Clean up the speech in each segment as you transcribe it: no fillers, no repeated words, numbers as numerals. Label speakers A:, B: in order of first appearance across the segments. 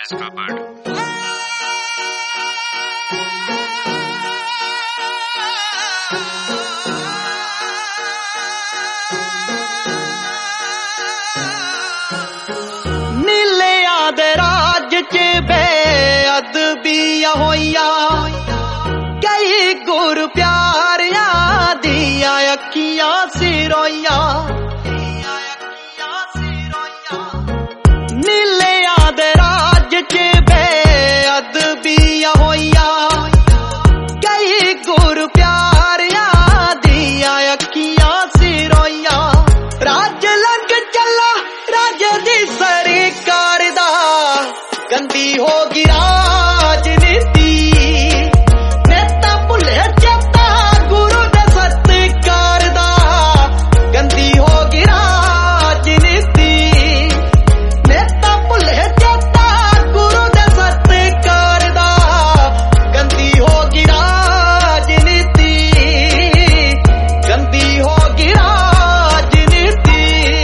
A: देश का बर्ड।
B: नीलिया दे राज च बेअदबियां होइया, कई गुर प्यारियां दिया अखियां सिरोइया। नीलिया दे राज च बेअदबियां होइया, कई गुर प्यारियां दिया अखियां सिरोइया। राज लंघ चला राज दी सरकार दा, गंदी होगी राजनीति। नेता भुले चेता गुरु दे सत्कार दा, गंदी होगी राजनीति। नेता भुले चेता गुरु दे सत्कार दा, गंदी होगी राजनीति। गंदी होगी राजनीति।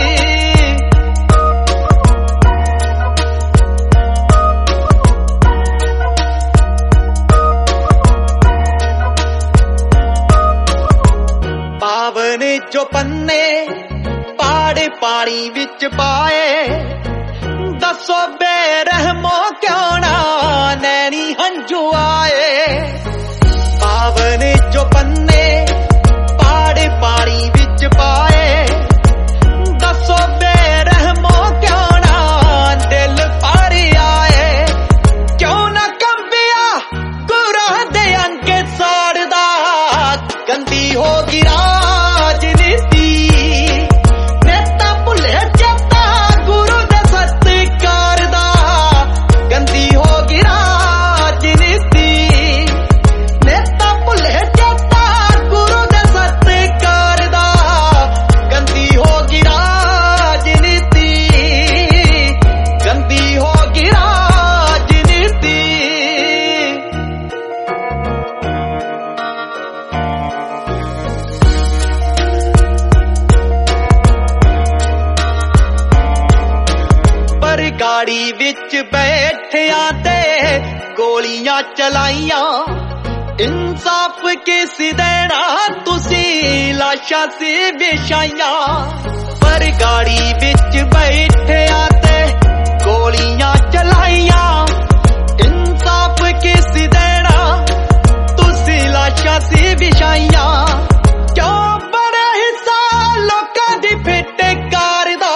B: पावन जो पन्ने पाड़े पानी विच पाए, दसो बेरहमो क्यों ना नैनी हंजू आए। पावन जो पन्ने पाड़े पानी विच पाए, दसो बेरहमो क्यों ना दिल भर आए। क्यों ना कंबिया गुरां दे अंगे साड़दा, गंदी होगी राजनीति। नेता भुले चेता गुरु दे सत्कार दा, गंदी होगी राजनीति। नेता भुले चेता गुरु दे सत्कार दा, गंदी होगी राजनीति। गंदी होगी राजनीति। पर गाड़ी विच बैठिया ते गोलियां चलाइयां, इंसाफ किस देना तुसी लाशां सी बिछाइयां। पर गाड़ी विच बैठिया ते गोलियां चलाइयां, इंसाफ किस देना तुसी लाशां सी बिछाइयां। क्यों बड़े हिस्सा लोकां दी फिटकार दा,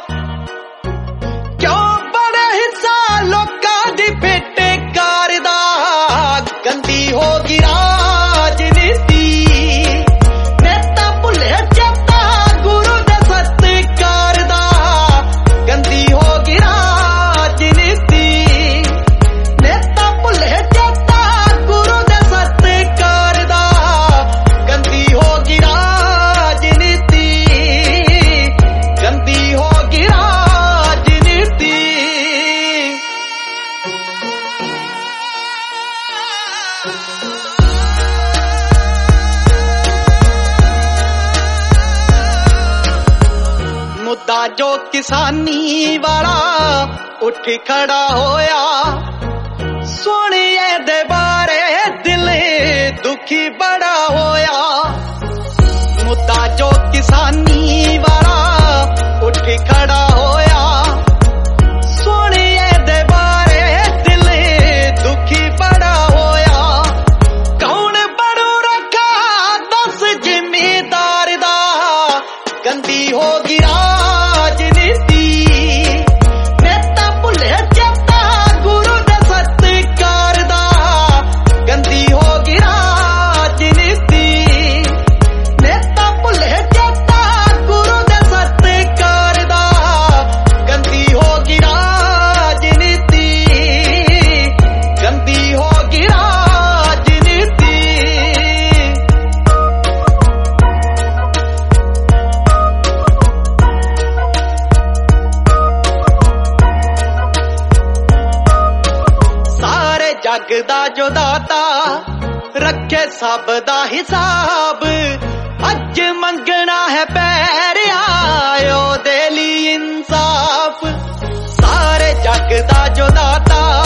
B: क्यों बड़े हिस्सा लोकां दी फिटकार दा, गंदी होगी राजनीति। नेता भुले चेता गुरु दे सत्कार दा, गंदी होगी राजनीति। नेता भुले चेता गुरु दे सत्कार दा, गंदी होगी राजनीति। गंदी होगी राजनीति। मुद्दा जो किसानी वाला उठ खड़ा होया, सुनिए दे बारे दिल दुखी बड़ा होया। मुद्दा जो किसानी वाला उठ खड़ा होया, सुनिए दे बारे दिल दुखी बड़ा होया। कौन बड़ू रखा दस जिम्मेदार दा, गंदी होगी राजनीति। नेता भुले चेता गुरु दे सत्कार दा, गंदी होगी राजनीति। नेता भुले चेता गुरु दे सत्कार दा, गंदी होगी राजनीति। गंदी होगी राजनीति। सारे जग दा जो दाता रखे सब दा हिसाब, अज मंगना है पैरिया ओ दे ली इंसाफ। सारे जग दा जो दाता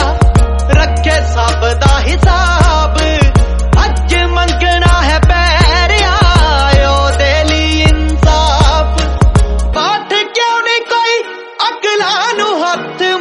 B: ਹੱਥ